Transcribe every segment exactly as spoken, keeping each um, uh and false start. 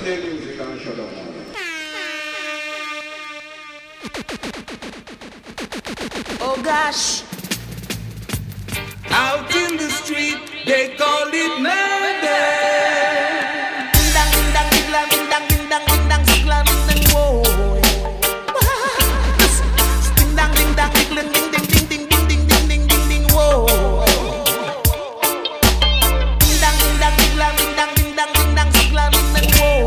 play music and shut up. Oh gosh. Out in the street, they call it murder. Ding dang, ding dang, ding dang, ding dang, ding dang, ding dang, ding dang, ding dang, whoa. Ding dang, ding dang, ding dang, ding ding, ding ding, ding ding, ding ding, ding ding, whoa. Ding dang, ding dang, ding dang, ding dang, ding dang, ding dang, ding dang, ding dang, whoa.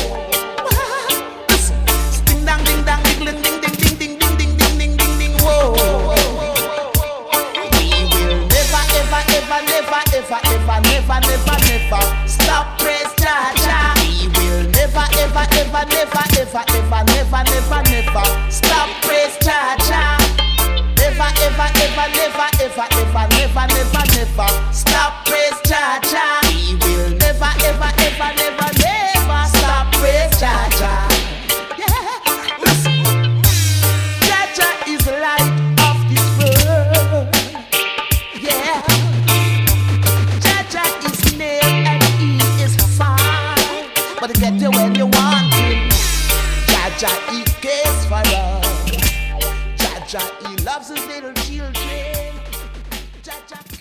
Ding dang, ding dang, ding dang, ding ding, ding ding, ding ding, ding ding, ding ding, whoa. Ever, ever, never, ever, ever, never, never, never stop praise Jah Jah. We will never, ever, ever, never, ever, ever, never, never, never stop praise Jah Jah. Never, ever, ever, never, ever, ever, never, never, never stop praise Jah Jah. We will never, ever, ever, never, never stop praise Jah Jah. Yeah, listen. Jah Jah is the light of this world. Yeah. But to get you when you want him, Jah Jah, he cares for us. Jah Jah, he loves his little children. Jah Jah.